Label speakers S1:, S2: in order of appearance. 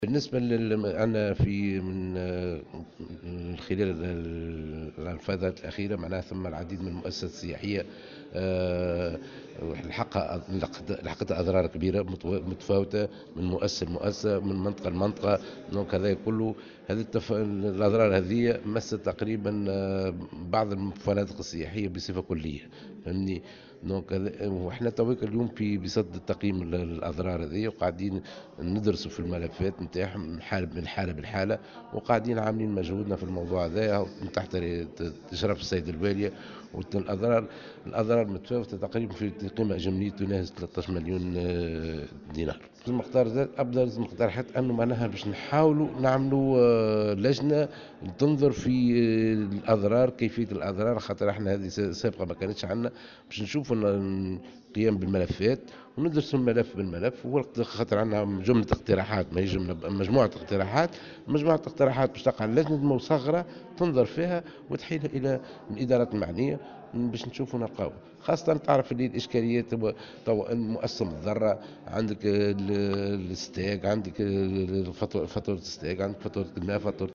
S1: بالنسبة أنا في من خلال الفترة الأخيرة معناها ثم العديد من المؤسسات السياحية. آه، لحقت أضرار كبيرة متفاوتة من مؤسسة لمؤسسة، من منطقة لمنطقة. دونك هذا كله، الأضرار هذه مست تقريبا بعض الفنادق السياحية بصفة كلية. فهمني؟ دونك وإحنا تويك اليوم في بصدد تقييم الأضرار هذه، وقاعدين ندرسوا في الملفات نتاعهم من حالة بالحالة، وقاعدين عاملين مجهودنا في الموضوع هذا من تحت إشراف السيد الوالي. الأضرار متفاوتة تقريبا في قيمة إجمالية تناهز 13 مليون دينار. المقترحات أبرز المقترحات أنه معناها باش نحاولوا نعملوا لجنة تنظر في الأضرار، كيفية الأضرار، خاطر احنا هذه سابقة ما كانتش عندنا، باش نشوفوا القيام بالملفات وندرس الملف بالملف. خاطر عندنا جملة اقتراحات، ما هي جملة، مجموعة اقتراحات. مجموعة اقتراحات باش تقع لجنة مصغرة تنظر فيها وتحيلها إلى الإدارات المعنية باش نشوفوا نلقاو. خاصة تعرف اللي الإشكاليات المؤسسة متضررة. عندك الستاك، عندك فاتورة الستاك، عندك فاتورة الماء، فاتورة